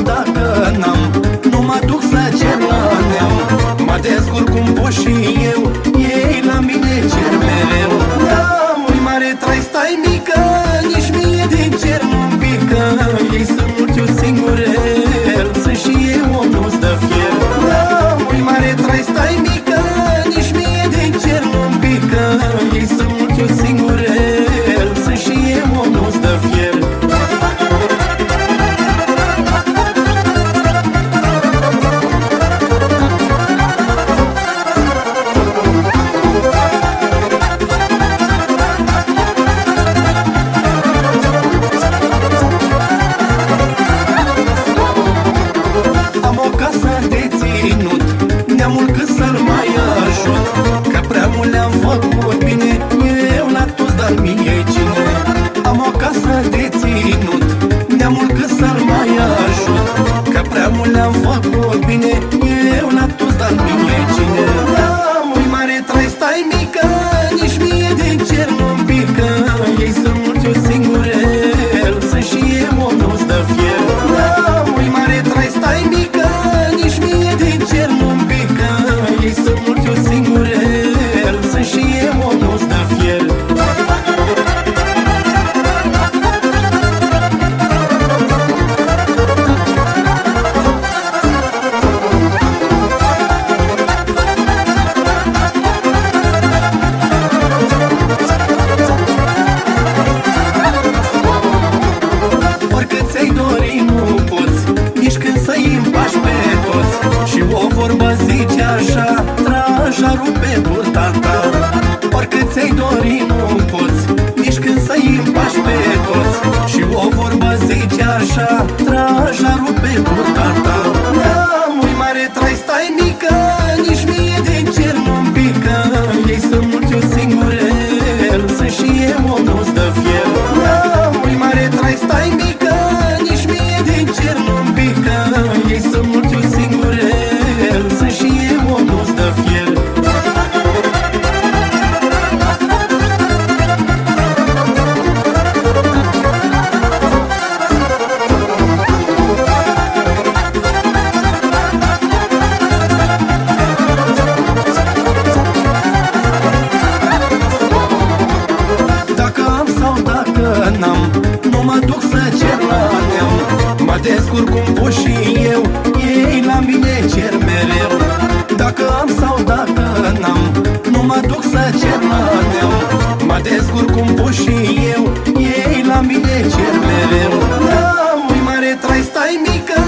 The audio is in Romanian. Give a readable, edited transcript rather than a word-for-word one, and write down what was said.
dacă n-am, nu mă duc să cer la neam. Mă descurc cum pot și eu, ei la mine cer mereu. Neamul mare trai, stai mică, nici mie din cer nu-mi pică. Ei sunt mult, eu singurel, sunt și eu om, nu-ți dă fier. Neamul mare trai, stai mică, nici mie din cer nu-mi pică. Ei sunt mult, eu singurel, sunt și eu om, nu-ți dă fier. Neamul cât să-l mai ajut, că prea mult le-am făcut bine, eu la toți, dar mie cine? Am o casă de ținut, neamul cât să-l mai ajut, că prea mult le-am făcut bine, eu la toți, dar mie cine? Neamul mare trai, stai mică, nici mie din cer nu-mi pică. Ei sunt mulți, eu singurel, sunt și eu om, nu-ți dă fier. Neamul mare trai, stai mică, nici mie din cer nu-mi pică. Ei sunt mulți, eu singurel, sunt și eu om, nu-ți dă fier. Oricât ți-ai dori nu poți, nici când să-i împași pe toți. Și o vorbă zice așa, traja rupe burta ta. Oricât ți-ai dori nu poți, nici când să-i împași pe toți. Și o vorbă zice așa, traja rupe burta ta. Neamul mare trai, stai mică, nici mie din cer nu-mi pică. Ei sunt mulți, eu singurel, sunt și eu om, nu-ți dă fier. Neamul mare trai, stai mică, nici mie din cer nu-mi pică. Ei sunt mulți, eu singurel, sunt și eu om, nu-ți dă fier. Dacă am sau dacă n-am, nu mă duc să cer la neam. Mă descurc cum pot și eu, ei la mine cer mereu. Dacă am sau dacă n-am, nu mă duc să cer la neam. Mă descurc cum pot și eu, ei la mine cer mereu. Neamul mare trai, stai mică,